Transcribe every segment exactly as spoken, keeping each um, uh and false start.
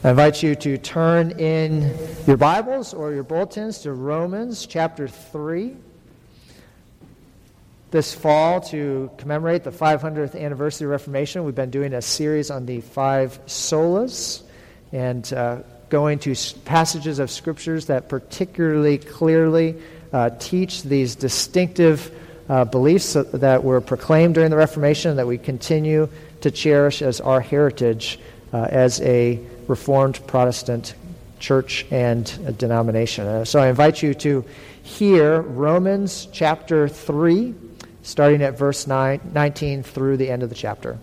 I invite you to turn in your Bibles or your bulletins to Romans chapter three. This fall, to commemorate the five hundredth anniversary of Reformation, we've been doing a series on the five solas and uh, going to passages of Scriptures that particularly clearly uh, teach these distinctive uh, beliefs that were proclaimed during the Reformation and that we continue to cherish as our heritage uh, as a Reformed Protestant church and denomination. Uh, so I invite you to hear Romans chapter three, starting at verse nine, nineteen through the end of the chapter.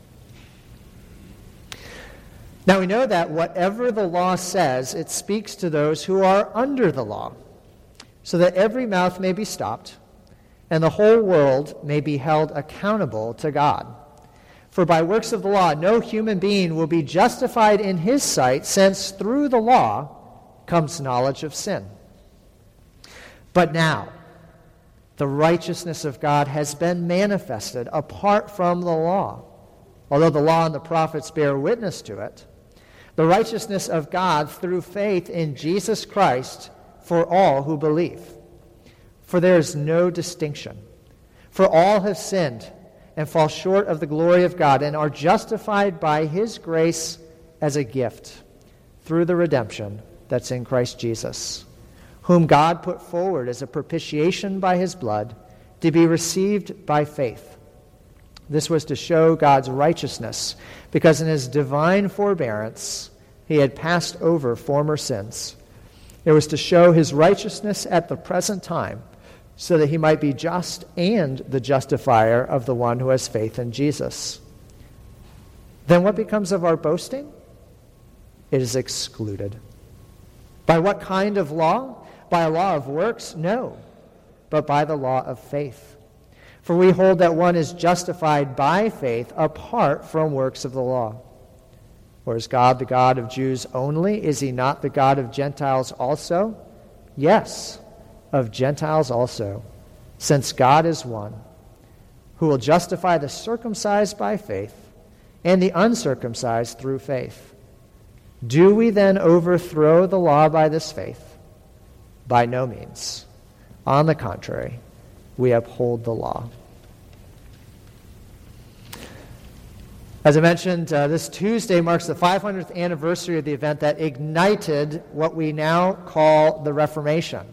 Now we know that whatever the law says, it speaks to those who are under the law, so that every mouth may be stopped, and the whole world may be held accountable to God. For by works of the law, no human being will be justified in his sight, since through the law comes knowledge of sin. But now, the righteousness of God has been manifested apart from the law, although the law and the prophets bear witness to it. The righteousness of God through faith in Jesus Christ for all who believe. For there is no distinction. For all have sinned and fall short of the glory of God, and are justified by his grace as a gift through the redemption that's in Christ Jesus, whom God put forward as a propitiation by his blood to be received by faith. This was to show God's righteousness, because in his divine forbearance he had passed over former sins. It was to show his righteousness at the present time, so that he might be just and the justifier of the one who has faith in Jesus. Then what becomes of our boasting? It is excluded. By what kind of law? By a law of works? No, but by the law of faith. For we hold that one is justified by faith apart from works of the law. Or is God the God of Jews only? Is he not the God of Gentiles also? Yes, of Gentiles also, since God is one, who will justify the circumcised by faith and the uncircumcised through faith. Do we then overthrow the law by this faith? By no means. On the contrary, we uphold the law. As I mentioned, uh, this Tuesday marks the five hundredth anniversary of the event that ignited what we now call the Reformation.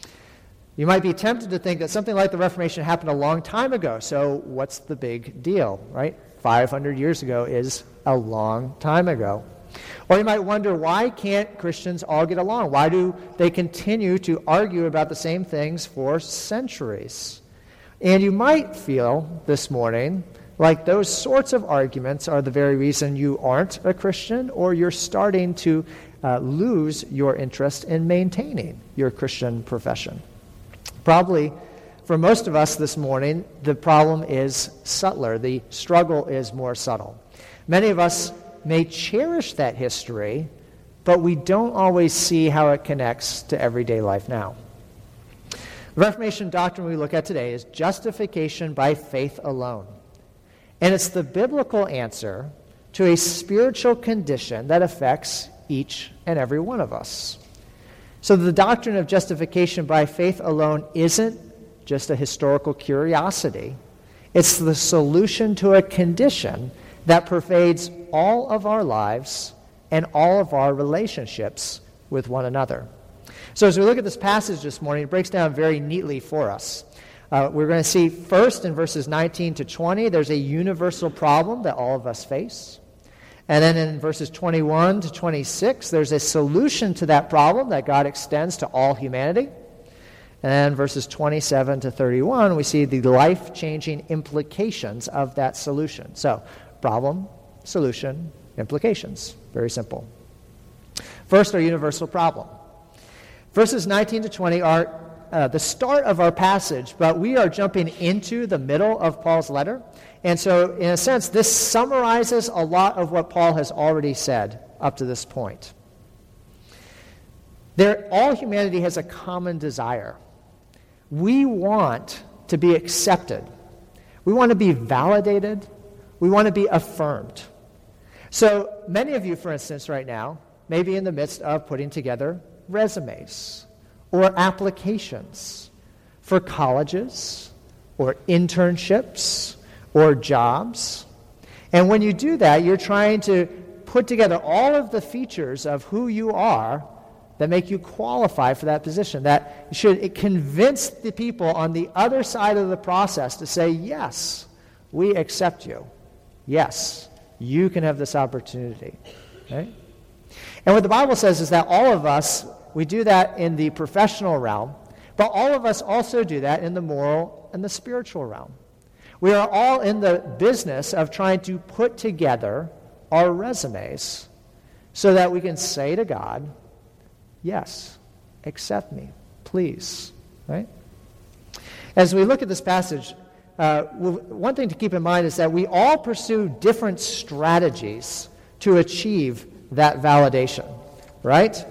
You might be tempted to think that something like the Reformation happened a long time ago, so what's the big deal, right? five hundred years ago is a long time ago. Or you might wonder, why can't Christians all get along? Why do they continue to argue about the same things for centuries? And you might feel this morning like those sorts of arguments are the very reason you aren't a Christian, or you're starting to uh, lose your interest in maintaining your Christian profession. Probably, for most of us this morning, the problem is subtler. The struggle is more subtle. Many of us may cherish that history, but we don't always see how it connects to everyday life now. The Reformation doctrine we look at today is justification by faith alone. And it's the biblical answer to a spiritual condition that affects each and every one of us. So the doctrine of justification by faith alone isn't just a historical curiosity. It's the solution to a condition that pervades all of our lives and all of our relationships with one another. So as we look at this passage this morning, it breaks down very neatly for us. Uh, we're going to see first in verses nineteen to twenty, there's a universal problem that all of us face. And then in verses twenty-one to twenty-six, there's a solution to that problem that God extends to all humanity. And then verses twenty-seven to thirty-one, we see the life-changing implications of that solution. So, problem, solution, implications. Very simple. First, our universal problem. Verses nineteen to twenty are uh, the start of our passage, but we are jumping into the middle of Paul's letter. And so, in a sense, this summarizes a lot of what Paul has already said up to this point. There, all humanity has a common desire. We want to be accepted. We want to be validated. We want to be affirmed. So many of you, for instance, right now, maybe in the midst of putting together resumes or applications for colleges or internships or jobs. And when you do that, you're trying to put together all of the features of who you are that make you qualify for that position, that should convince the people on the other side of the process to say, yes, we accept you. Yes, you can have this opportunity. Right? And what the Bible says is that all of us, we do that in the professional realm, but all of us also do that in the moral and the spiritual realm. We are all in the business of trying to put together our resumes so that we can say to God, yes, accept me, please. Right? As we look at this passage, uh, one thing to keep in mind is that we all pursue different strategies to achieve that validation, right?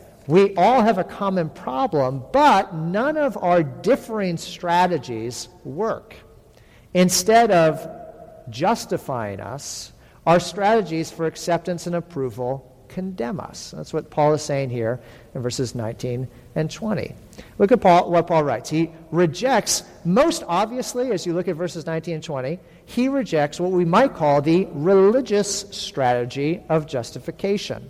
We all have a common problem, but none of our differing strategies work. Instead of justifying us, our strategies for acceptance and approval condemn us. That's what Paul is saying here in verses nineteen and twenty. Look at Paul, what Paul writes. He rejects, most obviously, as you look at verses nineteen and twenty, he rejects what we might call the religious strategy of justification.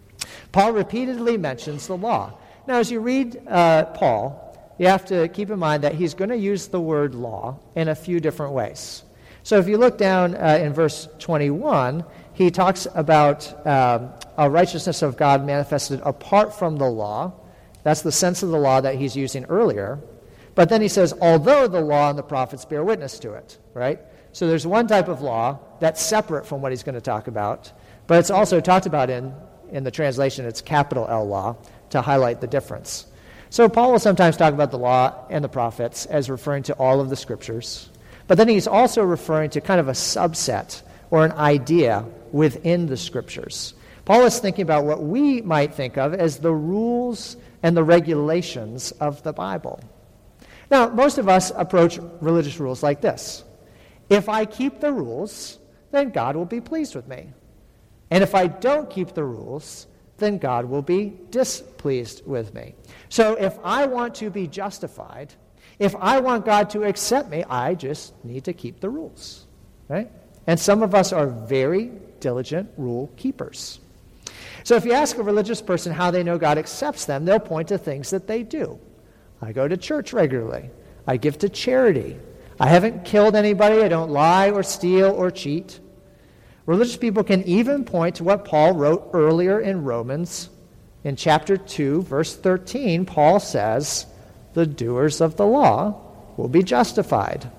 Paul repeatedly mentions the law. Now, as you read uh, Paul, you have to keep in mind that he's going to use the word law in a few different ways. So if you look down uh, in verse twenty-one, he talks about um, a righteousness of God manifested apart from the law. That's the sense of the law that he's using earlier. But then he says, although the law and the prophets bear witness to it, right? So there's one type of law that's separate from what he's going to talk about, but it's also talked about in, in the translation, it's capital L law, to highlight the difference. So Paul will sometimes talk about the law and the prophets as referring to all of the scriptures, but then he's also referring to kind of a subset or an idea within the scriptures. Paul is thinking about what we might think of as the rules and the regulations of the Bible. Now, most of us approach religious rules like this. If I keep the rules, then God will be pleased with me. And if I don't keep the rules, then God will be displeased with me. So if I want to be justified, if I want God to accept me, I just need to keep the rules, right? And some of us are very diligent rule keepers. So if you ask a religious person how they know God accepts them, they'll point to things that they do. I go to church regularly. I give to charity. I haven't killed anybody. I don't lie or steal or cheat. Religious people can even point to what Paul wrote earlier in Romans. In chapter two, verse thirteen, Paul says, the doers of the law will be justified.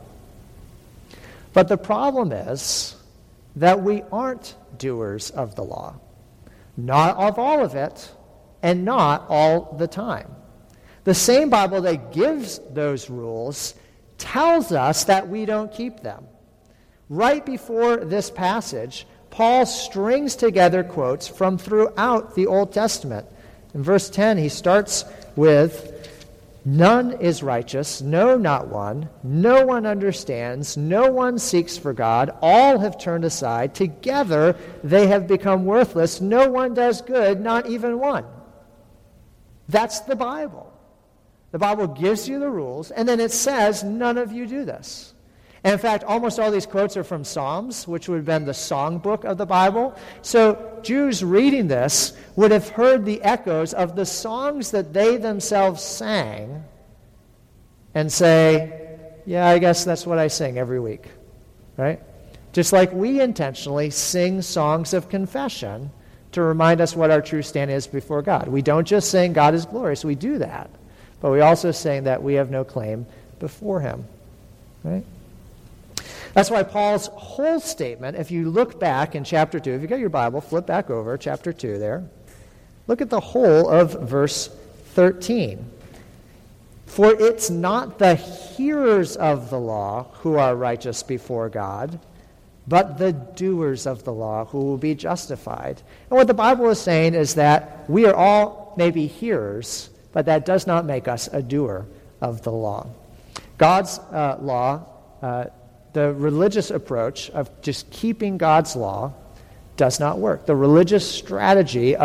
But the problem is that we aren't doers of the law. Not of all of it, and not all the time. The same Bible that gives those rules tells us that we don't keep them. Right before this passage, Paul strings together quotes from throughout the Old Testament. In verse ten, he starts with, none is righteous, no, not one. No one understands, no one seeks for God. All have turned aside. Together they have become worthless. No one does good, not even one. That's the Bible. The Bible gives you the rules, and then it says, none of you do this. And in fact, almost all these quotes are from Psalms, which would have been the songbook of the Bible. So Jews reading this would have heard the echoes of the songs that they themselves sang and say, yeah, I guess that's what I sing every week, right? Just like we intentionally sing songs of confession to remind us what our true stand is before God. We don't just sing God is glorious, we do that. But we also sing that we have no claim before him, right? That's why Paul's whole statement, if you look back in chapter two, if you've got your Bible, flip back over, chapter two there. Look at the whole of verse thirteen. For it's not the hearers of the law who are righteous before God, but the doers of the law who will be justified. And what the Bible is saying is that we are all maybe hearers, but that does not make us a doer of the law. God's uh, law, uh, the religious approach of just keeping God's law does not work. The religious strategy of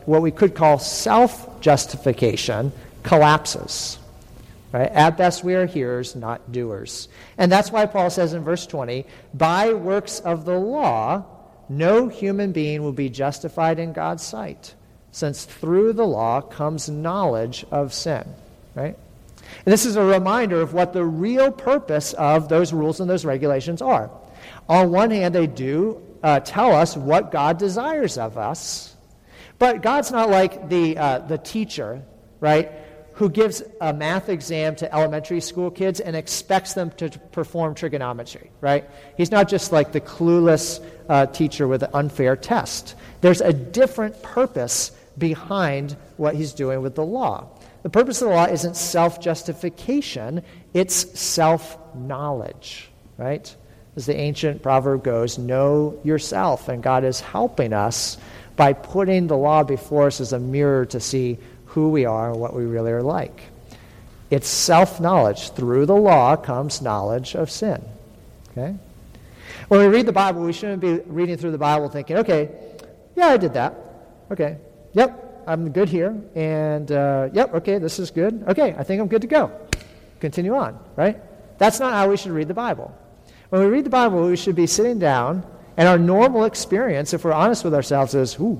what we could call self-justification collapses. Right? At best, we are hearers, not doers. And that's why Paul says in verse twenty, by works of the law, no human being will be justified in God's sight, since through the law comes knowledge of sin. Right? And this is a reminder of what the real purpose of those rules and those regulations are. On one hand, they do uh, tell us what God desires of us, but God's not like the uh, the teacher, right, who gives a math exam to elementary school kids and expects them to perform trigonometry, right? He's not just like the clueless uh, teacher with an unfair test. There's a different purpose behind what he's doing with the law. The purpose of the law isn't self-justification, it's self-knowledge, right? As the ancient proverb goes, know yourself, and God is helping us by putting the law before us as a mirror to see who we are and what we really are like. It's self-knowledge. Through the law comes knowledge of sin. Okay? When we read the Bible, we shouldn't be reading through the Bible thinking, okay, yeah, I did that. Okay, yep, I'm good here. And, uh, yep, okay, this is good. Okay, I think I'm good to go. Continue on, right? That's not how we should read the Bible. When we read the Bible, we should be sitting down, and our normal experience, if we're honest with ourselves, is, ooh,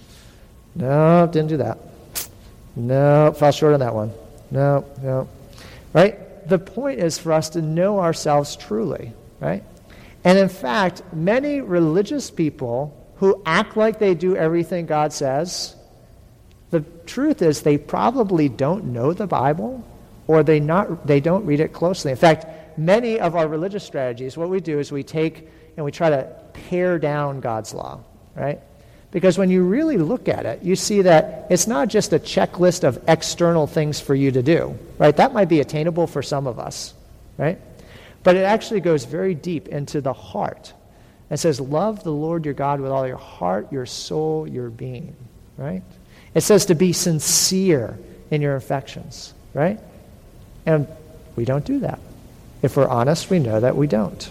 no, didn't do that. No, fell short on that one. No, no. Right? The point is for us to know ourselves truly, right? And in fact, many religious people who act like they do everything God says, the truth is they probably don't know the Bible, or they not they don't read it closely. In fact, many of our religious strategies, what we do is we take and we try to pare down God's law, right? Because when you really look at it, you see that it's not just a checklist of external things for you to do, right? That might be attainable for some of us, right? But it actually goes very deep into the heart. It says, love the Lord your God with all your heart, your soul, your being, right? It says to be sincere in your affections, right? And we don't do that. If we're honest, we know that we don't.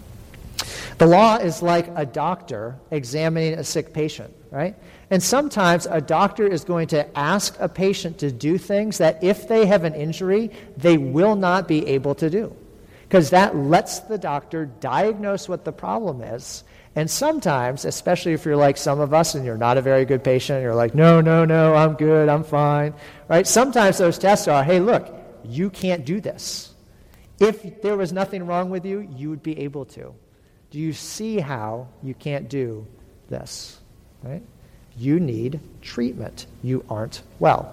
The law is like a doctor examining a sick patient, right? And sometimes a doctor is going to ask a patient to do things that if they have an injury, they will not be able to do. Because that lets the doctor diagnose what the problem is. And sometimes, especially if you're like some of us and you're not a very good patient, you're like, no, no, no, I'm good, I'm fine, right? Sometimes those tests are, hey, look, you can't do this. If there was nothing wrong with you, you would be able to. Do you see how you can't do this? Right? You need treatment. You aren't well.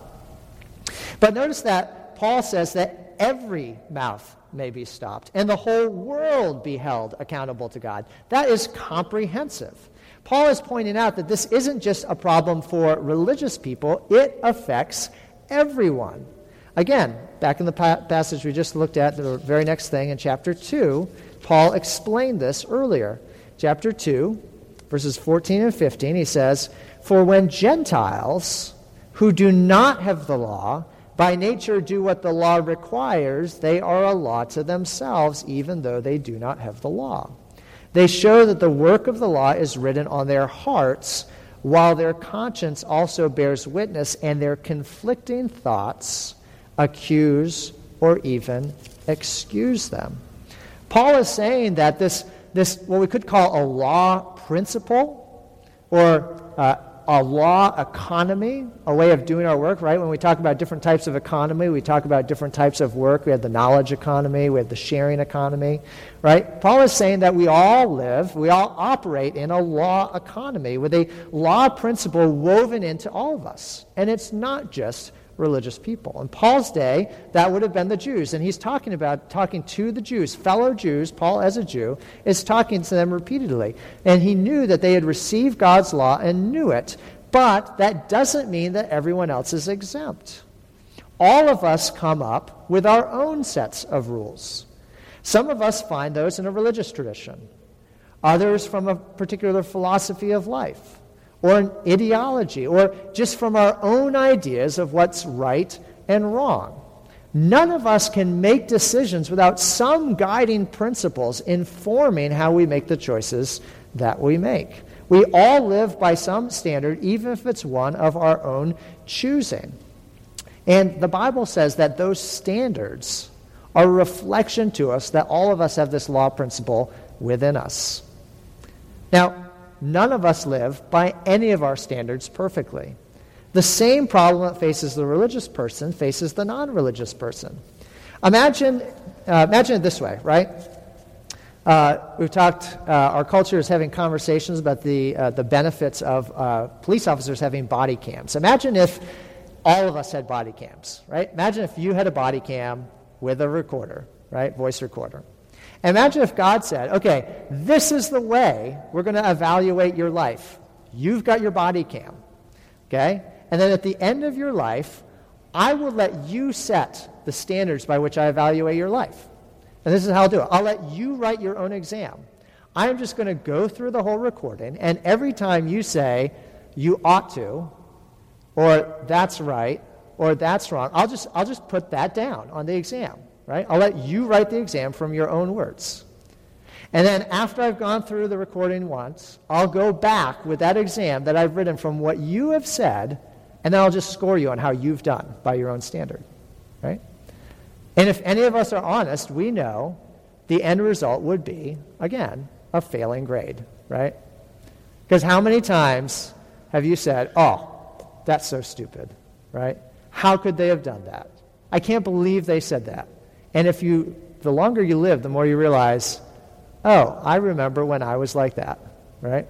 But notice that Paul says that every mouth may be stopped and the whole world be held accountable to God. That is comprehensive. Paul is pointing out that this isn't just a problem for religious people. It affects everyone. Again, back in the pa- passage we just looked at, the very next thing in chapter two, Paul explained this earlier. Chapter two, verses fourteen and fifteen, he says, for when Gentiles who do not have the law by nature do what the law requires, they are a law to themselves, even though they do not have the law. They show that the work of the law is written on their hearts, while their conscience also bears witness, and their conflicting thoughts accuse or even excuse them. Paul is saying that this, this what we could call a law principle or uh, a law economy, a way of doing our work, right? When we talk about different types of economy, we talk about different types of work. We have the knowledge economy, we have the sharing economy, right? Paul is saying that we all live, we all operate in a law economy with a law principle woven into all of us. And it's not just religious people. In Paul's day, that would have been the Jews. And he's talking about, talking to the Jews, fellow Jews. Paul, as a Jew, is talking to them repeatedly. And he knew that they had received God's law and knew it. But that doesn't mean that everyone else is exempt. All of us come up with our own sets of rules. Some of us find those in a religious tradition. Others from a particular philosophy of life, or an ideology, or just from our own ideas of what's right and wrong. None of us can make decisions without some guiding principles informing how we make the choices that we make. We all live by some standard, even if it's one of our own choosing. And the Bible says that those standards are a reflection to us that all of us have this law principle within us. Now, none of us live by any of our standards perfectly. The same problem that faces the religious person faces the non-religious person. Imagine, uh, imagine it this way, right? Uh, we've talked, uh, our culture is having conversations about the, uh, the benefits of uh, police officers having body cams. Imagine if all of us had body cams, right? Imagine if you had a body cam with a recorder, right? Voice recorder. And imagine if God said, okay, this is the way we're going to evaluate your life. You've got your body cam, okay? And then at the end of your life, I will let you set the standards by which I evaluate your life. And this is how I'll do it. I'll let you write your own exam. I'm just going to go through the whole recording, and every time you say, you ought to, or that's right, or that's wrong, I'll just I'll just put that down on the exam, right? I'll let you write the exam from your own words. And then after I've gone through the recording once, I'll go back with that exam that I've written from what you have said, and then I'll just score you on how you've done by your own standard, right? And if any of us are honest, we know the end result would be, again, a failing grade, right? Because how many times have you said, oh, that's so stupid, right? How could they have done that? I can't believe they said that. And if you, the longer you live, the more you realize, oh, I remember when I was like that, right?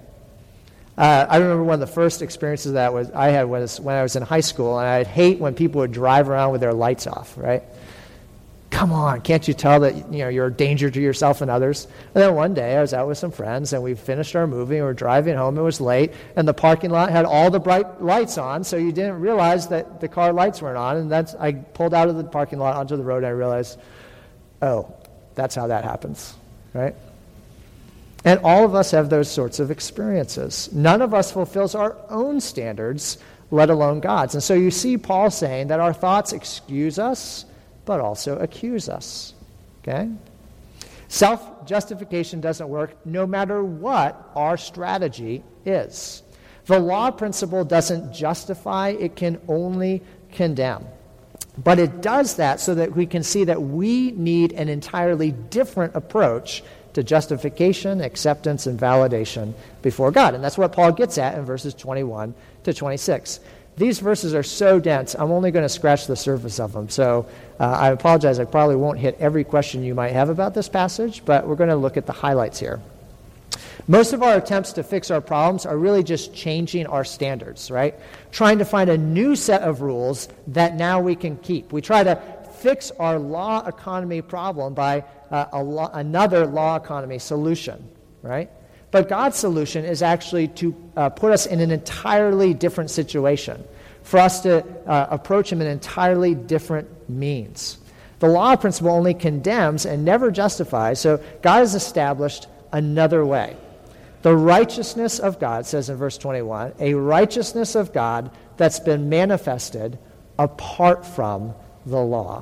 Uh, I remember one of the first experiences that was I had was when I was in high school, and I'd hate when people would drive around with their lights off, right? Come on, can't you tell that you know you're a danger to yourself and others? And then one day I was out with some friends, and we finished our movie, and we were driving home. It was late, and the parking lot had all the bright lights on, so you didn't realize that the car lights weren't on. And that's I pulled out of the parking lot onto the road, and I realized, oh, that's how that happens, right? And all of us have those sorts of experiences. None of us fulfills our own standards, let alone God's. And so you see Paul saying that our thoughts excuse us, but also accuse us, okay? Self-justification doesn't work no matter what our strategy is. The law principle doesn't justify, it can only condemn. But it does that so that we can see that we need an entirely different approach to justification, acceptance, and validation before God. And that's what Paul gets at in verses twenty-one to twenty-six. These verses are so dense, I'm only going to scratch the surface of them. So uh, I apologize, I probably won't hit every question you might have about this passage, but we're going to look at the highlights here. Most of our attempts to fix our problems are really just changing our standards, right? Trying to find a new set of rules that now we can keep. We try to fix our law economy problem by uh, a law, another law economy solution, right? But God's solution is actually to uh, put us in an entirely different situation, for us to uh, approach Him in entirely different means. The law principle only condemns and never justifies, so God has established another way. The righteousness of God, says in verse twenty-one, a righteousness of God that's been manifested apart from the law.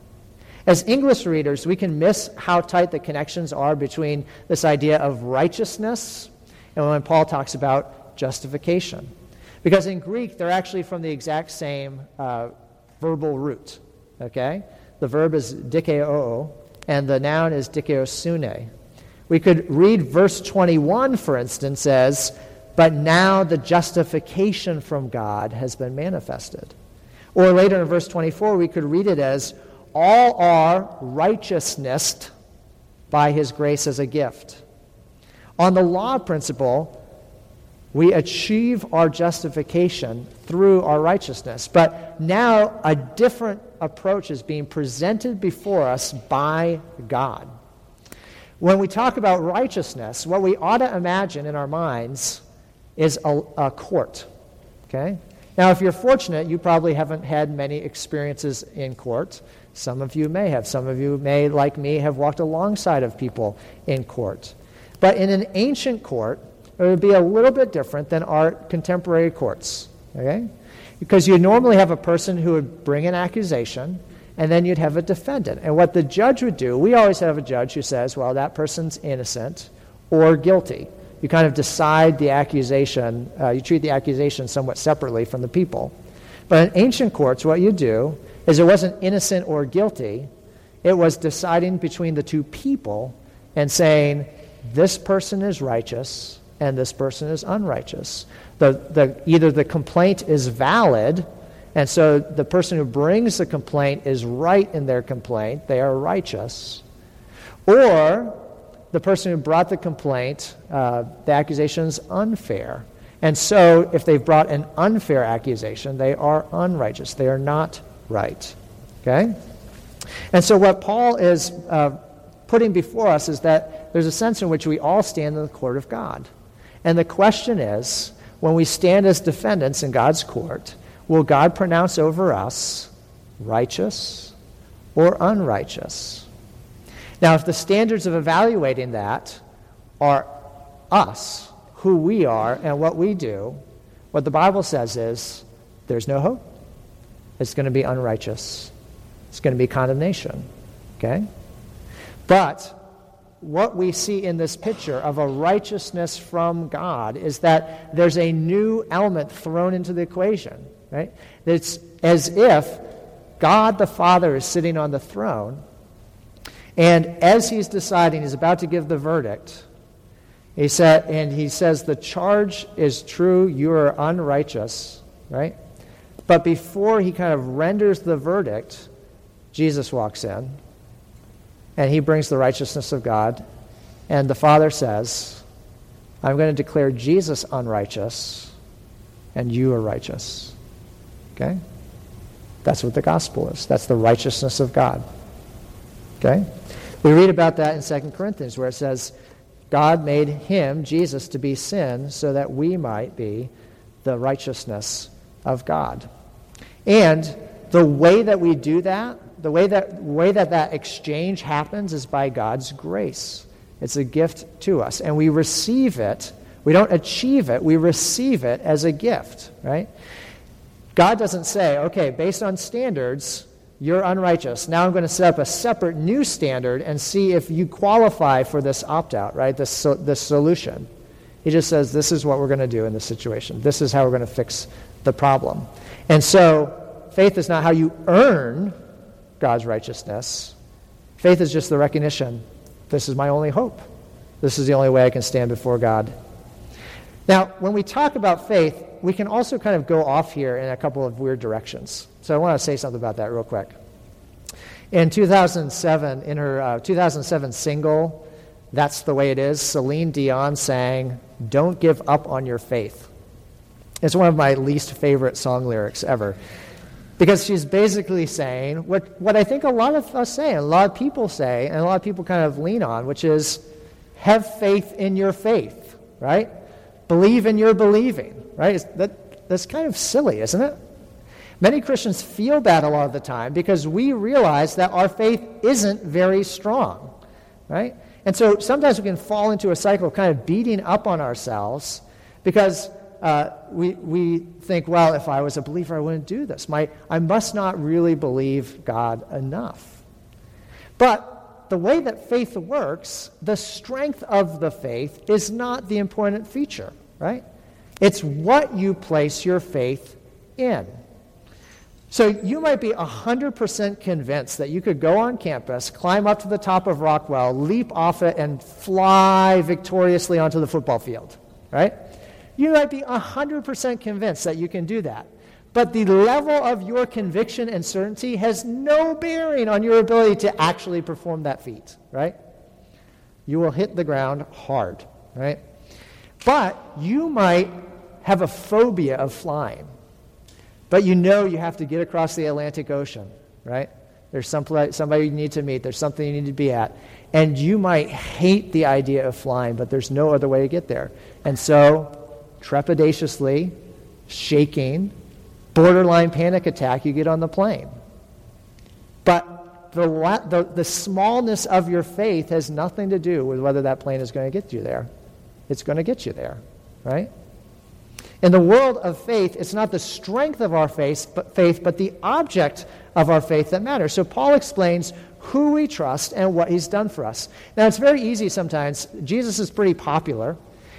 As English readers, we can miss how tight the connections are between this idea of righteousness and when Paul talks about justification. Because in Greek, they're actually from the exact same uh, verbal root. Okay? The verb is dikaiō, and the noun is dikaiosune. We could read verse twenty-one, for instance, as, but now the justification from God has been manifested. Or later in verse twenty-four, we could read it as, all are righteousness by His grace as a gift. On the law principle, we achieve our justification through our righteousness. But now a different approach is being presented before us by God. When we talk about righteousness, what we ought to imagine in our minds is a, a court. Okay? Now, if you're fortunate, you probably haven't had many experiences in court. Some of you may have. Some of you may, like me, have walked alongside of people in court. But in an ancient court, it would be a little bit different than our contemporary courts. Okay? Because you normally have a person who would bring an accusation, and then you'd have a defendant. And what the judge would do, we always have a judge who says, well, that person's innocent or guilty. you kind of decide the accusation, uh, you treat the accusation somewhat separately from the people. But in ancient courts, what you do is it wasn't innocent or guilty. It was deciding between the two people and saying, this person is righteous and this person is unrighteous. The, the, either the complaint is valid, and so the person who brings the complaint is right in their complaint, they are righteous, or the person who brought the complaint, uh, the accusation is unfair. And so if they've brought an unfair accusation, they are unrighteous. They are not right. Okay? And so what Paul is uh, putting before us is that there's a sense in which we all stand in the court of God. And the question is, when we stand as defendants in God's court, will God pronounce over us righteous or unrighteous? Now, if the standards of evaluating that are us, who we are, and what we do, what the Bible says is there's no hope. It's going to be unrighteous. It's going to be condemnation. Okay? But what we see in this picture of a righteousness from God is that there's a new element thrown into the equation. Right? It's as if God the Father is sitting on the throne, and as he's deciding, he's about to give the verdict, he said, and he says, the charge is true, you are unrighteous, right? But before he kind of renders the verdict, Jesus walks in, and he brings the righteousness of God, and the Father says, I'm going to declare Jesus unrighteous, and you are righteous. Okay? That's what the gospel is. That's the righteousness of God. Okay? We read about that in Second Corinthians, where it says, God made him, Jesus, to be sin so that we might be the righteousness of God. And the way that we do that, the way that way that, that exchange happens is by God's grace. It's a gift to us. And we receive it. We don't achieve it. We receive it as a gift, right? God doesn't say, okay, based on standards, you're unrighteous. Now I'm going to set up a separate new standard and see if you qualify for this opt-out, right, this, so, this solution. He just says, this is what we're going to do in this situation. This is how we're going to fix the problem. And so faith is not how you earn God's righteousness. Faith is just the recognition, this is my only hope. This is the only way I can stand before God. Now, when we talk about faith, we can also kind of go off here in a couple of weird directions. So I want to say something about that real quick. In two thousand seven, in her uh, two thousand seven single, That's the Way It Is, Celine Dion sang, "Don't give up on your faith." It's one of my least favorite song lyrics ever. Because she's basically saying what, what I think a lot of us say, and a lot of people say, and a lot of people kind of lean on, which is, have faith in your faith, right? Believe in your believing, right? It's, that, that's kind of silly, isn't it? Many Christians feel that a lot of the time because we realize that our faith isn't very strong, right? And so sometimes we can fall into a cycle of kind of beating up on ourselves because uh, we we think, well, if I was a believer, I wouldn't do this. My I must not really believe God enough. But the way that faith works, the strength of the faith is not the important feature, right? It's what you place your faith in. So you might be one hundred percent convinced that you could go on campus, climb up to the top of Rockwell, leap off it, and fly victoriously onto the football field, right? You might be one hundred percent convinced that you can do that. But the level of your conviction and certainty has no bearing on your ability to actually perform that feat, right? You will hit the ground hard, right? But you might have a phobia of flying. But you know you have to get across the Atlantic Ocean, right? There's some pla- somebody you need to meet. There's something you need to be at. And you might hate the idea of flying, but there's no other way to get there. And so, trepidatiously, shaking, borderline panic attack, you get on the plane. But the, la- the, the smallness of your faith has nothing to do with whether that plane is going to get you there. It's going to get you there, right? In the world of faith, it's not the strength of our faith but, faith, but the object of our faith that matters. So Paul explains who we trust and what he's done for us. Now, it's very easy sometimes. Jesus is pretty popular,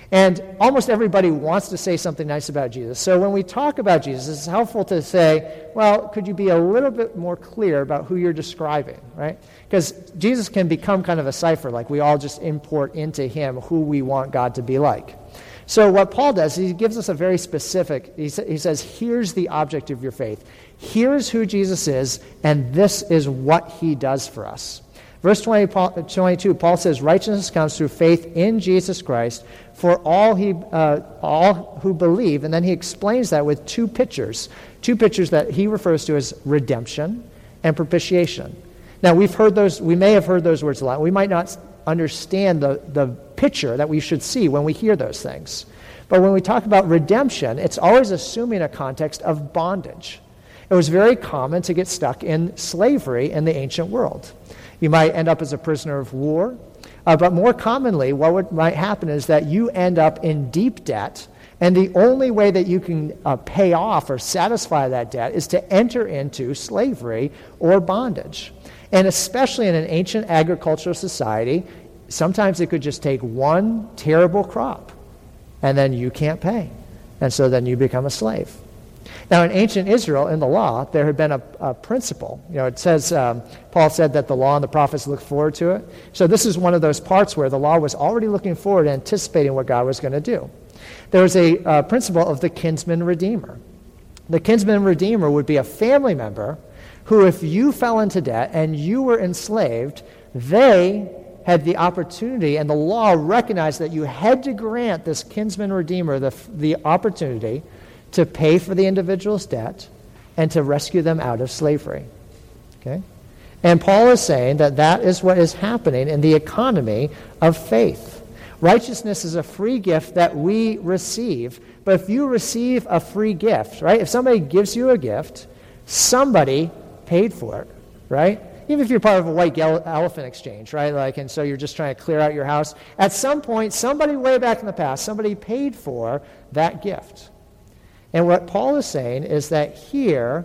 And almost everybody wants to say something nice about Jesus. So when we talk about Jesus, it's helpful to say, well, could you be a little bit more clear about who you're describing, right? Because Jesus can become kind of a cipher, like we all just import into him who we want God to be like. So what Paul does is he gives us a very specific, he, sa- he says, here's the object of your faith. Here's who Jesus is, and this is what he does for us. Verse twenty, Paul, twenty-two, Paul says, righteousness comes through faith in Jesus Christ for all he, uh, all who believe. And then he explains that with two pictures, two pictures that he refers to as redemption and propitiation. Now, we've heard those, we may have heard those words a lot. We might not understand the, the picture that we should see when we hear those things. But when we talk about redemption, it's always assuming a context of bondage. It was very common to get stuck in slavery in the ancient world. You might end up as a prisoner of war, uh, but more commonly, what would, might happen is that you end up in deep debt, and the only way that you can uh, pay off or satisfy that debt is to enter into slavery or bondage. And especially in an ancient agricultural society, sometimes it could just take one terrible crop, and then you can't pay. And so then you become a slave. Now, in ancient Israel, in the law, there had been a, a principle. You know, it says, um, Paul said that the law and the prophets looked forward to it. So this is one of those parts where the law was already looking forward, anticipating what God was going to do. There was a uh, principle of the kinsman redeemer. The kinsman redeemer would be a family member who, if you fell into debt and you were enslaved, they had the opportunity, and the law recognized that you had to grant this kinsman redeemer the, the opportunity to pay for the individual's debt and to rescue them out of slavery. Okay? And Paul is saying that that is what is happening in the economy of faith. Righteousness is a free gift that we receive, but if you receive a free gift, right? If somebody gives you a gift, somebody paid for it, right? Even if you're part of a white elephant exchange, right? Like, and so you're just trying to clear out your house. At some point, somebody way back in the past, somebody paid for that gift. And what Paul is saying is that here,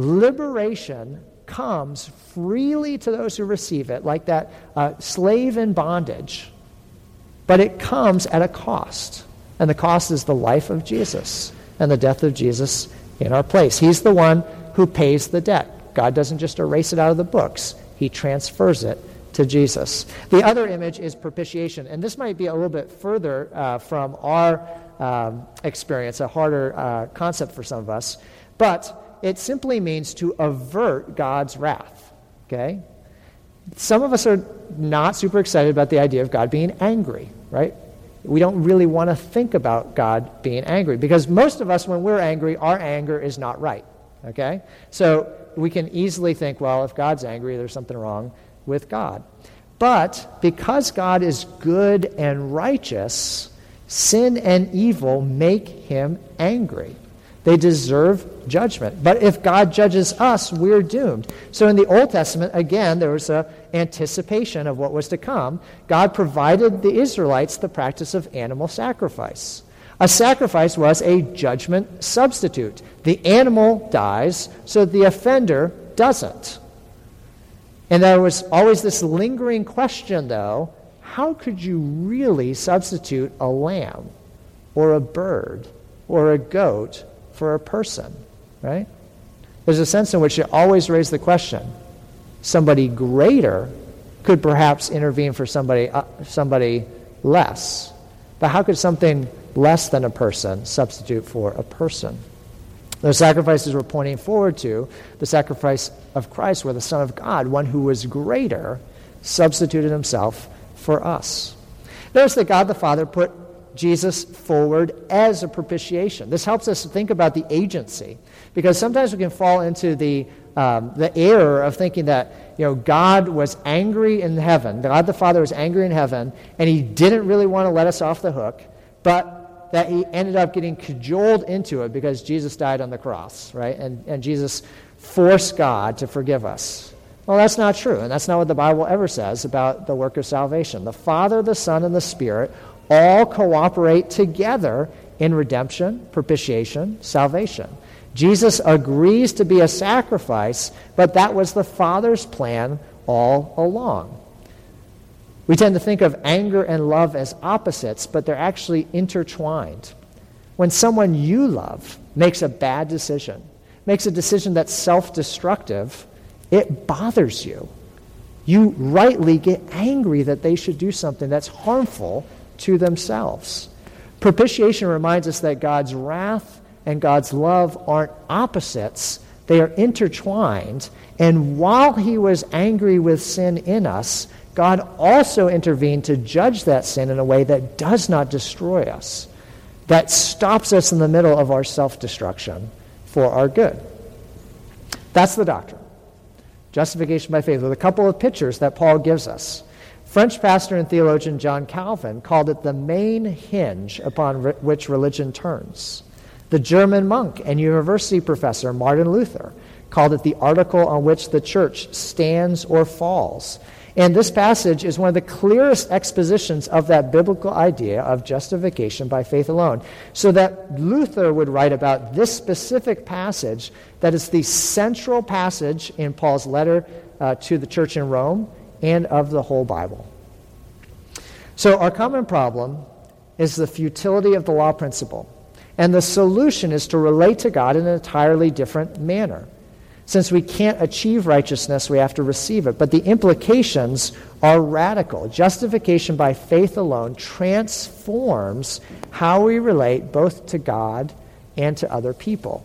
liberation comes freely to those who receive it, like that uh, slave in bondage. But it comes at a cost. And the cost is the life of Jesus and the death of Jesus in our place. He's the one who pays the debt. God doesn't just erase it out of the books. He transfers it to Jesus. The other image is propitiation. And this might be a little bit further uh, from our um, experience, a harder uh, concept for some of us. But it simply means to avert God's wrath. Okay? Some of us are not super excited about the idea of God being angry, right? We don't really want to think about God being angry because most of us, when we're angry, our anger is not right, okay? So we can easily think, well, if God's angry, there's something wrong with God. But because God is good and righteous, sin and evil make him angry. They deserve judgment. But if God judges us, we're doomed. So in the Old Testament, again, there was an anticipation of what was to come. God provided the Israelites the practice of animal sacrifice. A sacrifice was a judgment substitute. The animal dies, so the offender doesn't. And there was always this lingering question, though, how could you really substitute a lamb or a bird or a goat for a person, right? There's a sense in which it always raised the question. Somebody greater could perhaps intervene for somebody uh, somebody less. But how could something less than a person substitute for a person? Those sacrifices were pointing forward to the sacrifice of Christ, where the Son of God, one who was greater, substituted himself for us. Notice that God the Father put Jesus forward as a propitiation. This helps us think about the agency, because sometimes we can fall into the um, the error of thinking that you know God was angry in heaven, God the Father was angry in heaven, and he didn't really want to let us off the hook, but that he ended up getting cajoled into it because Jesus died on the cross, right? And and Jesus forced God to forgive us. Well, that's not true, and that's not what the Bible ever says about the work of salvation. The Father, the Son, and the Spirit all cooperate together in redemption, propitiation, salvation. Jesus agrees to be a sacrifice, but that was the Father's plan all along. We tend to think of anger and love as opposites, but they're actually intertwined. When someone you love makes a bad decision, makes a decision that's self-destructive, it bothers you. You rightly get angry that they should do something that's harmful to themselves. Propitiation reminds us that God's wrath and God's love aren't opposites. They are intertwined. And while he was angry with sin in us, God also intervened to judge that sin in a way that does not destroy us, that stops us in the middle of our self-destruction for our good. That's the doctrine. Justification by faith, with a couple of pictures that Paul gives us. French pastor and theologian John Calvin called it the main hinge upon re- which religion turns. The German monk and university professor Martin Luther called it the article on which the church stands or falls. And this passage is one of the clearest expositions of that biblical idea of justification by faith alone. So that Luther would write about this specific passage that is the central passage in Paul's letter uh, to the church in Rome and of the whole Bible. So our common problem is the futility of the law principle. And the solution is to relate to God in an entirely different manner. Since we can't achieve righteousness, we have to receive it. But the implications are radical. Justification by faith alone transforms how we relate both to God and to other people.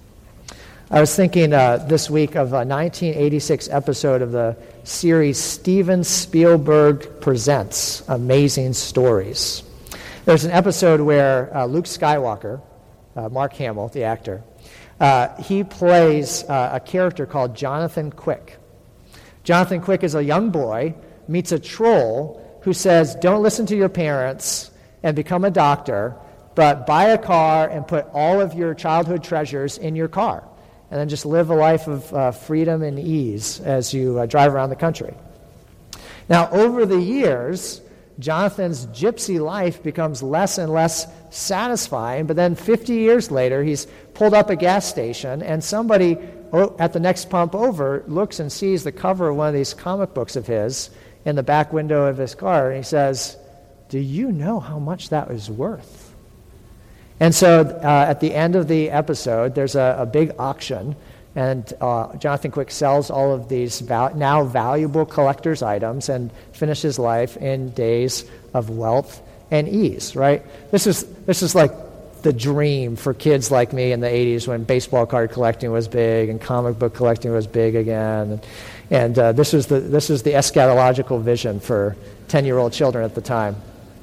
I was thinking uh, this week of a nineteen eighty-six episode of the series Steven Spielberg Presents Amazing Stories. There's an episode where uh, Luke Skywalker, uh, Mark Hamill, the actor, Uh, he plays uh, a character called Jonathan Quick. Jonathan Quick is a young boy, meets a troll who says, don't listen to your parents and become a doctor, but buy a car and put all of your childhood treasures in your car, and then just live a life of uh, freedom and ease as you uh, drive around the country. Now, over the years, Jonathan's gypsy life becomes less and less satisfying, but then fifty years later, he's pulled up a gas station, and somebody at the next pump over looks and sees the cover of one of these comic books of his in the back window of his car, and he says, do you know how much that was worth? And so uh, at the end of the episode, there's a, a big auction, and uh, Jonathan Quick sells all of these val- now valuable collector's items and finishes life in days of wealth and ease, right? This is this is like the dream for kids like me in the eighties when baseball card collecting was big and comic book collecting was big again. And, and uh, this was the this was the eschatological vision for ten-year-old children at the time.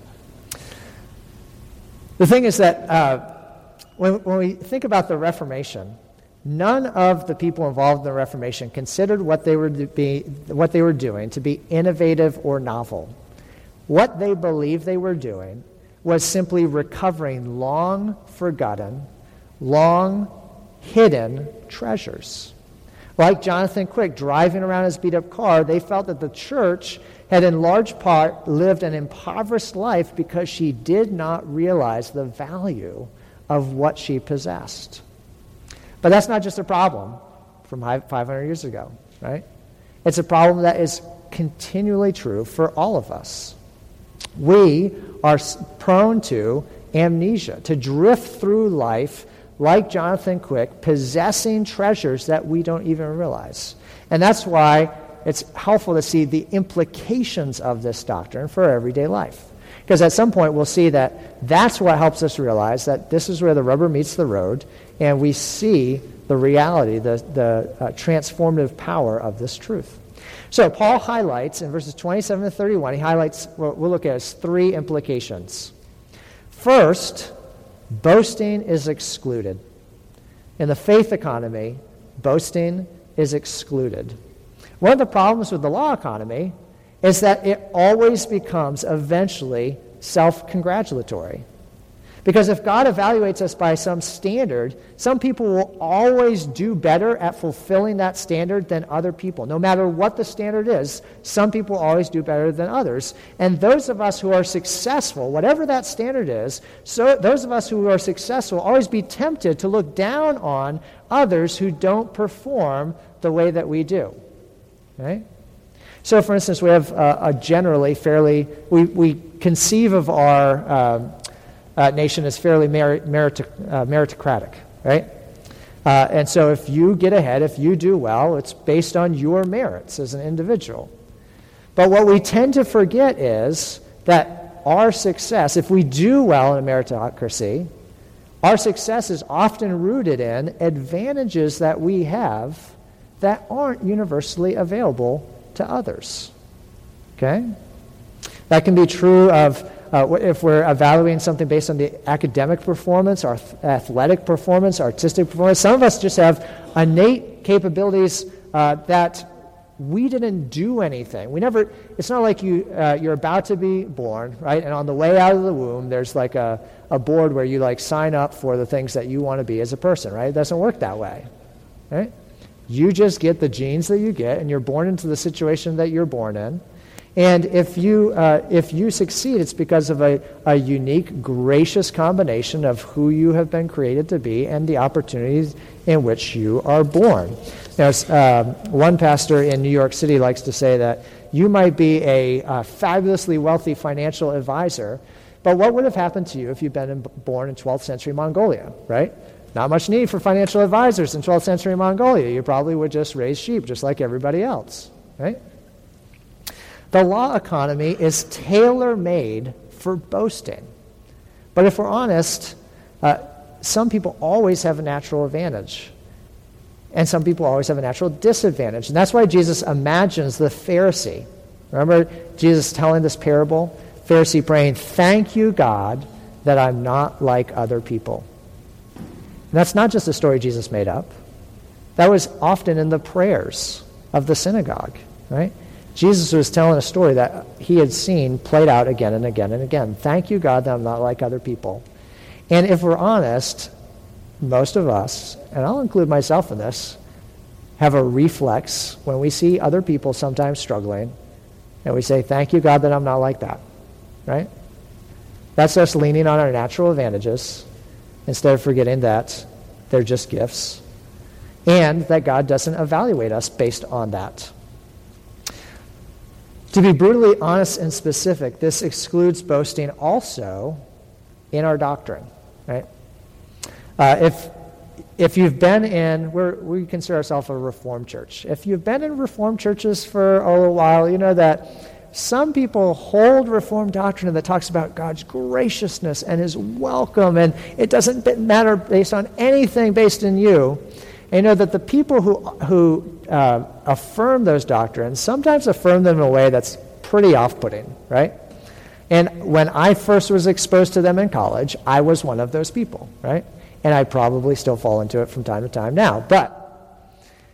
The thing is that uh, when, when we think about the Reformation, none of the people involved in the Reformation considered what they were to be, what they were doing to be innovative or novel. What they believed they were doing was simply recovering long forgotten, long hidden treasures. Like Jonathan Quick driving around his beat-up car, they felt that the church had in large part lived an impoverished life because she did not realize the value of what she possessed. But that's not just a problem from five hundred years ago, right? It's a problem that is continually true for all of us. We are prone to amnesia, to drift through life like Jonathan Quick, possessing treasures that we don't even realize. And that's why it's helpful to see the implications of this doctrine for our everyday life. Because at some point we'll see that that's what helps us realize that this is where the rubber meets the road, and we see the reality, the, the uh, transformative power of this truth. So Paul highlights in verses twenty-seven to thirty-one, he highlights what we'll look at as three implications. First, boasting is excluded. In the faith economy, boasting is excluded. One of the problems with the law economy is that it always becomes eventually self-congratulatory. Because if God evaluates us by some standard, some people will always do better at fulfilling that standard than other people. No matter what the standard is, some people always do better than others. And those of us who are successful, whatever that standard is, so those of us who are successful always be tempted to look down on others who don't perform the way that we do. Right? So, for instance, we have uh, a generally fairly, we, we conceive of our um, uh, nation as fairly merit, merit, uh, meritocratic, right? Uh, and so if you get ahead, if you do well, it's based on your merits as an individual. But what we tend to forget is that our success, if we do well in a meritocracy, our success is often rooted in advantages that we have that aren't universally available to others. Okay? That can be true of uh, if we're evaluating something based on the academic performance, our athletic performance, artistic performance. Some of us just have innate capabilities uh, that we didn't do anything. We never. It's not like you uh, you're about to be born, right? And on the way out of the womb, there's like a, a board where you like sign up for the things that you want to be as a person, right? It doesn't work that way, right? You just get the genes that you get, and you're born into the situation that you're born in. And if you uh, if you succeed, it's because of a, a unique, gracious combination of who you have been created to be and the opportunities in which you are born. Now, um, one pastor in New York City likes to say that you might be a, a fabulously wealthy financial advisor, but what would have happened to you if you'd been in, born in twelfth century Mongolia, right? Not much need for financial advisors in twelfth century Mongolia. You probably would just raise sheep just like everybody else, right? The law economy is tailor-made for boasting. But if we're honest, uh, some people always have a natural advantage. And some people always have a natural disadvantage. And that's why Jesus imagines the Pharisee. Remember Jesus telling this parable? Pharisee praying, "Thank you, God, that I'm not like other people." And that's not just a story Jesus made up. That was often in the prayers of the synagogue, right? Jesus was telling a story that he had seen played out again and again and again. Thank you, God, that I'm not like other people. And if we're honest, most of us, and I'll include myself in this, have a reflex when we see other people sometimes struggling, and we say, thank you, God, that I'm not like that, right? That's us leaning on our natural advantages instead of forgetting that they're just gifts, and that God doesn't evaluate us based on that. To be brutally honest and specific, this excludes boasting also in our doctrine, right? Uh, if if you've been in, we're, we consider ourselves a Reformed church. If you've been in Reformed churches for a little while, you know that some people hold Reformed doctrine that talks about God's graciousness and his welcome, and it doesn't matter based on anything based in you. And you know that the people who who uh, affirm those doctrines sometimes affirm them in a way that's pretty off-putting, right? And when I first was exposed to them in college, I was one of those people, right? And I probably still fall into it from time to time now. But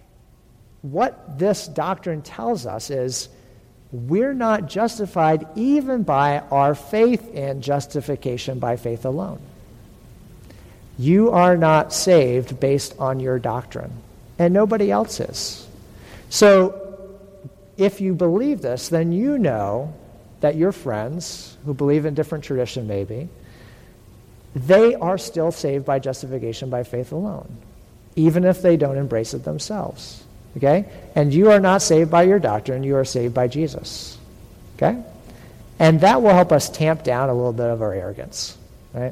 what this doctrine tells us is we're not justified even by our faith in justification by faith alone. You are not saved based on your doctrine, and nobody else is. So if you believe this, then you know that your friends who believe in different tradition maybe, they are still saved by justification by faith alone, even if they don't embrace it themselves. Okay? And you are not saved by your doctrine, you are saved by Jesus. Okay? And that will help us tamp down a little bit of our arrogance, right?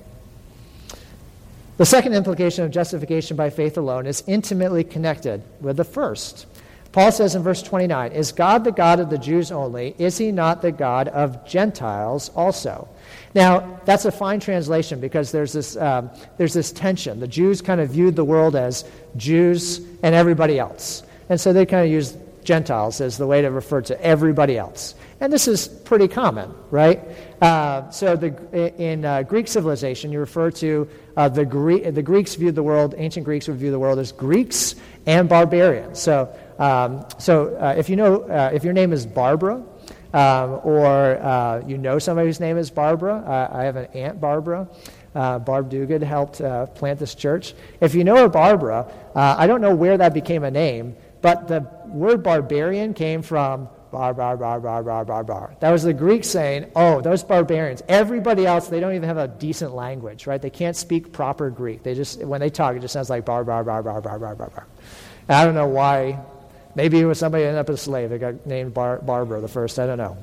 The second implication of justification by faith alone is intimately connected with the first. Paul says in verse twenty-nine, "Is God the God of the Jews only? Is he not the God of Gentiles also?" Now, that's a fine translation because there's this um, there's this tension. The Jews kind of viewed the world as Jews and everybody else. And so they kind of used Gentiles as the way to refer to everybody else. And this is pretty common, right? Uh, so the, in uh, Greek civilization, you refer to uh, the, Gre- the Greeks viewed the world, ancient Greeks would view the world as Greeks and barbarians. So, um, so uh, if you know, uh, if your name is Barbara, um, or uh, you know somebody whose name is Barbara, uh, I have an aunt Barbara. Uh, Barb Duguid helped uh, plant this church. If you know a Barbara, uh, I don't know where that became a name, but the word barbarian came from bar, bar, bar, bar, bar, bar, bar. That was the Greeks saying, oh, those barbarians. Everybody else, they don't even have a decent language, right? They can't speak proper Greek. They just, when they talk, it just sounds like bar, bar, bar, bar, bar, bar, bar, bar. And I don't know why Maybe it was somebody who ended up as a slave. They got named Bar- Barbara the first. I don't know.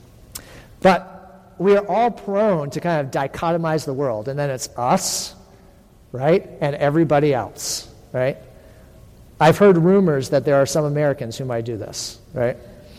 But we are all prone to kind of dichotomize the world, and then it's us, right, and everybody else, right? I've heard rumors that there are some Americans who might do this, right?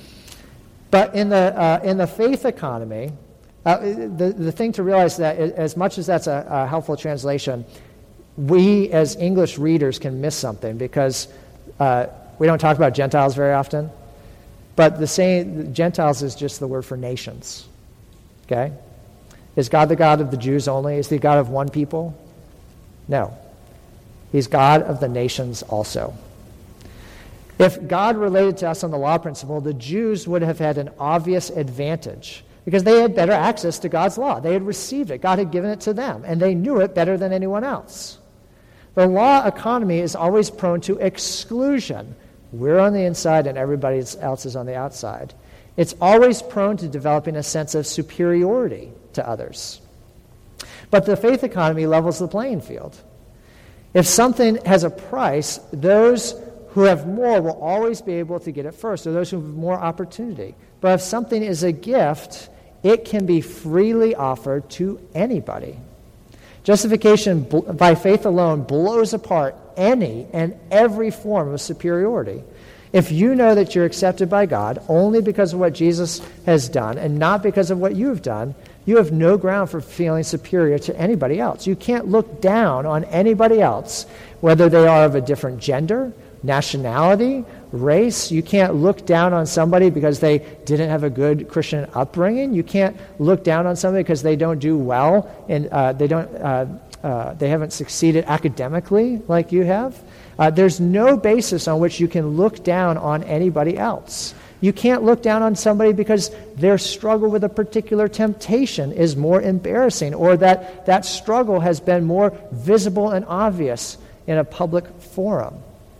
But in the uh, in the faith economy, uh, the the thing to realize that as much as that's a, a helpful translation, we as English readers can miss something because uh, we don't talk about Gentiles very often. But the same Gentiles is just the word for nations. Okay, is God the God of the Jews only? Is he God of one people? No, he's God of the nations also. If God related to us on the law principle, the Jews would have had an obvious advantage because they had better access to God's law. They had received it. God had given it to them, and they knew it better than anyone else. The law economy is always prone to exclusion. We're on the inside and everybody else is on the outside. It's always prone to developing a sense of superiority to others. But the faith economy levels the playing field. If something has a price, those who have more will always be able to get it first, or those who have more opportunity. But if something is a gift, it can be freely offered to anybody. Justification by faith alone blows apart any and every form of superiority. If you know that you're accepted by God only because of what Jesus has done and not because of what you've done, you have no ground for feeling superior to anybody else. You can't look down on anybody else, whether they are of a different gender, nationality, race. You can't look down on somebody because they didn't have a good Christian upbringing. You can't look down on somebody because they don't do well and uh, they don't uh, uh, they haven't succeeded academically like you have. Uh, there's no basis on which you can look down on anybody else. You can't look down on somebody because their struggle with a particular temptation is more embarrassing, or that that struggle has been more visible and obvious in a public forum.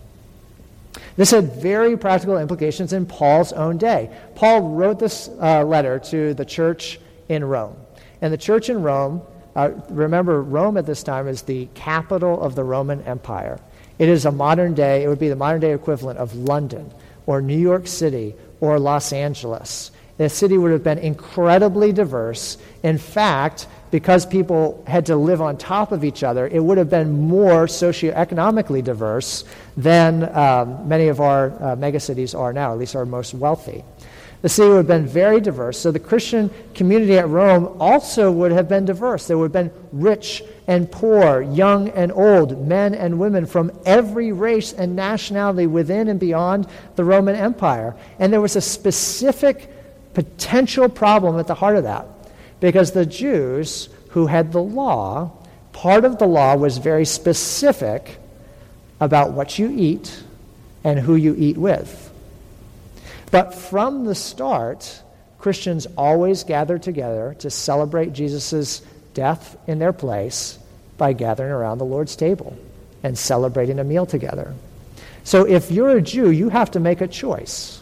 This had very practical implications in Paul's own day. Paul wrote this uh, letter to the church in Rome. And the church in Rome, uh, remember, Rome at this time is the capital of the Roman Empire. It is a modern day, it would be the modern day equivalent of London or New York City or Los Angeles. The city would have been incredibly diverse. In fact, because people had to live on top of each other, it would have been more socioeconomically diverse than um, many of our uh, megacities are now, at least our most wealthy. The city would have been very diverse. So the Christian community at Rome also would have been diverse. There would have been rich and poor, young and old, men and women from every race and nationality within and beyond the Roman Empire. And there was a specific potential problem at the heart of that. Because the Jews who had the law, part of the law was very specific about what you eat and who you eat with. But from the start, Christians always gathered together to celebrate Jesus' death in their place by gathering around the Lord's table and celebrating a meal together. So if you're a Jew, you have to make a choice.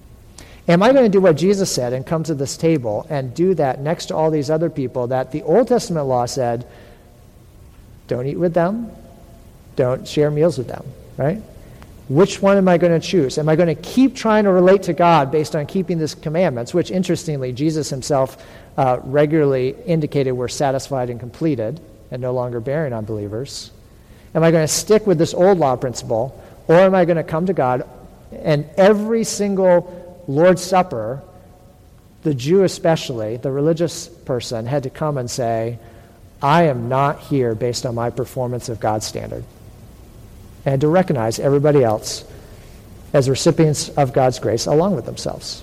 Am I going to do what Jesus said and come to this table and do that next to all these other people that the Old Testament law said, don't eat with them, don't share meals with them, right? Which one am I going to choose? Am I going to keep trying to relate to God based on keeping these commandments, which interestingly Jesus himself uh, regularly indicated were satisfied and completed and no longer bearing on believers? Am I going to stick with this old law principle, or am I going to come to God and every single Lord's Supper, the Jew especially, the religious person, had to come and say, I am not here based on my performance of God's standard. And to recognize everybody else as recipients of God's grace along with themselves.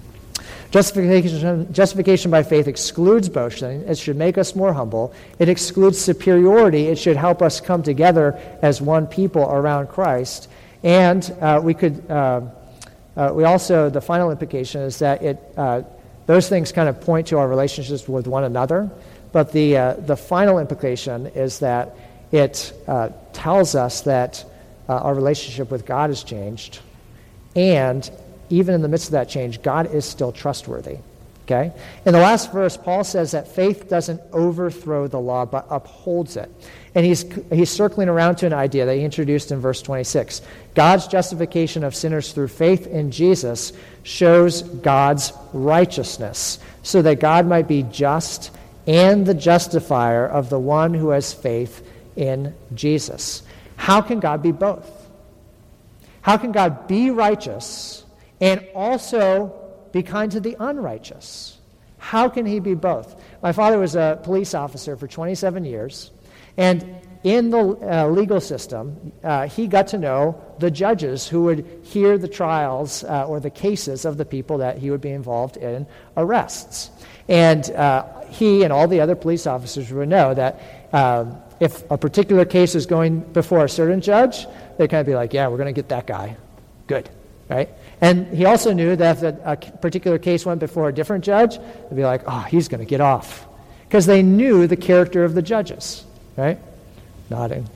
Justification, justification by faith excludes boasting. It should make us more humble. It excludes superiority. It should help us come together as one people around Christ. And uh, we could... Uh, Uh, we also, the final implication is that it, uh, those things kind of point to our relationships with one another, but the, uh, the final implication is that it uh, tells us that uh, our relationship with God has changed, and even in the midst of that change, God is still trustworthy. Okay? In the last verse, Paul says that faith doesn't overthrow the law, but upholds it. And he's he's circling around to an idea that he introduced in verse twenty-six. God's justification of sinners through faith in Jesus shows God's righteousness, so that God might be just and the justifier of the one who has faith in Jesus. How can God be both? How can God be righteous and also be kind to the unrighteous? How can he be both? My father was a police officer for twenty-seven years, and in the uh, legal system, uh, he got to know the judges who would hear the trials uh, or the cases of the people that he would be involved in arrests. And uh, he and all the other police officers would know that um, if a particular case is going before a certain judge, they'd kind of be like, yeah, we're going to get that guy. Good, right? And he also knew that if a, a particular case went before a different judge, they'd be like, oh, he's going to get off. Because they knew the character of the judges, right? Nodding.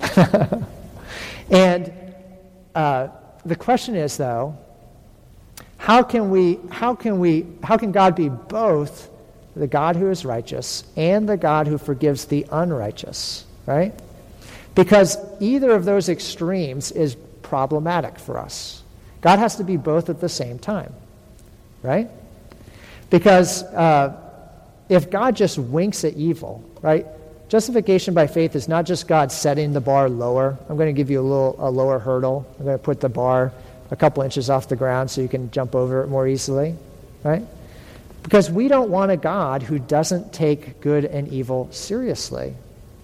And uh, the question is, though, how can we, how can we, how can God be both the God who is righteous and the God who forgives the unrighteous, right? Because either of those extremes is problematic for us. God has to be both at the same time, right? Because uh, if God just winks at evil, right? Justification by faith is not just God setting the bar lower. I'm going to give you a little a lower hurdle. I'm going to put the bar a couple inches off the ground so you can jump over it more easily, right? Because we don't want a God who doesn't take good and evil seriously.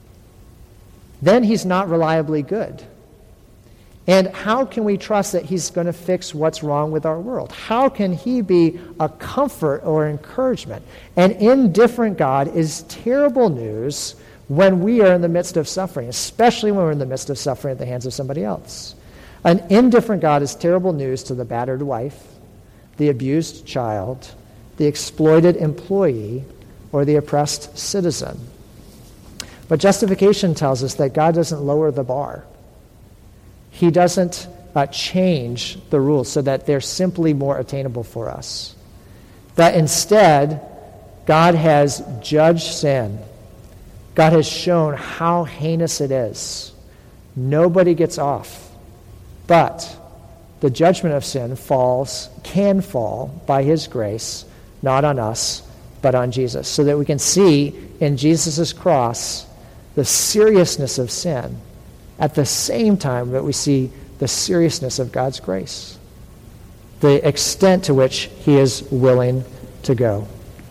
Then he's not reliably good. And how can we trust that he's going to fix what's wrong with our world? How can he be a comfort or encouragement? An indifferent God is terrible news when we are in the midst of suffering, especially when we're in the midst of suffering at the hands of somebody else. An indifferent God is terrible news to the battered wife, the abused child, the exploited employee, or the oppressed citizen. But justification tells us that God doesn't lower the bar. He doesn't uh, change the rules so that they're simply more attainable for us. That instead, God has judged sin. God has shown how heinous it is. Nobody gets off. But the judgment of sin falls, can fall by his grace, not on us, but on Jesus. So that we can see in Jesus' cross the seriousness of sin at the same time that we see the seriousness of God's grace, the extent to which he is willing to go.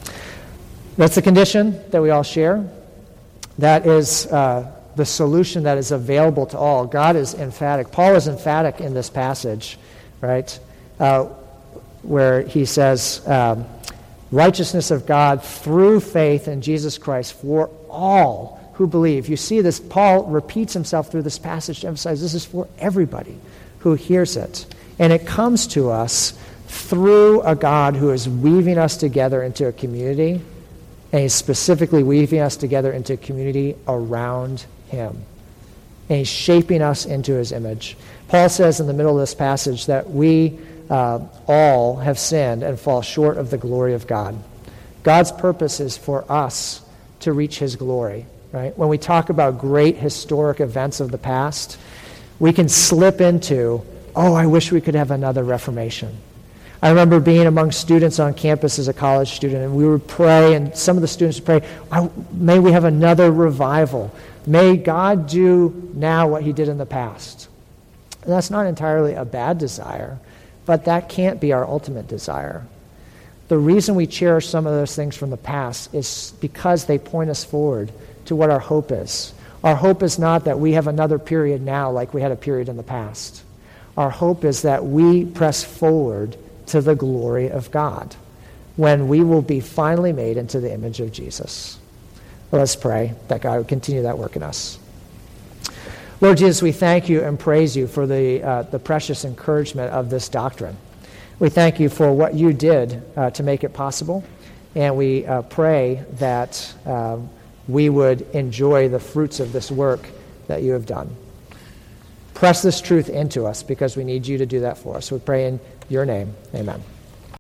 That's the condition that we all share. That is uh, the solution that is available to all. God is emphatic. Paul is emphatic in this passage, right, uh, where he says, um, righteousness of God through faith in Jesus Christ for all who believe. You see this, Paul repeats himself through this passage to emphasize this is for everybody who hears it. And it comes to us through a God who is weaving us together into a community, and he's specifically weaving us together into a community around him. And he's shaping us into his image. Paul says in the middle of this passage that we uh, all have sinned and fall short of the glory of God. God's purpose is for us to reach his glory. Right? When we talk about great historic events of the past, we can slip into, oh, I wish we could have another Reformation. I remember being among students on campus as a college student, and we would pray, and some of the students would pray, may we have another revival. May God do now what he did in the past. And that's not entirely a bad desire, but that can't be our ultimate desire. The reason we cherish some of those things from the past is because they point us forward to what our hope is. Our hope is not that we have another period now like we had a period in the past. Our hope is that we press forward to the glory of God when we will be finally made into the image of Jesus. Well, let's pray that God would continue that work in us. Lord Jesus, we thank you and praise you for the, uh, the precious encouragement of this doctrine. We thank you for what you did uh, to make it possible, and we uh, pray that uh, we would enjoy the fruits of this work that you have done. Press this truth into us because we need you to do that for us. We pray in your name. Amen.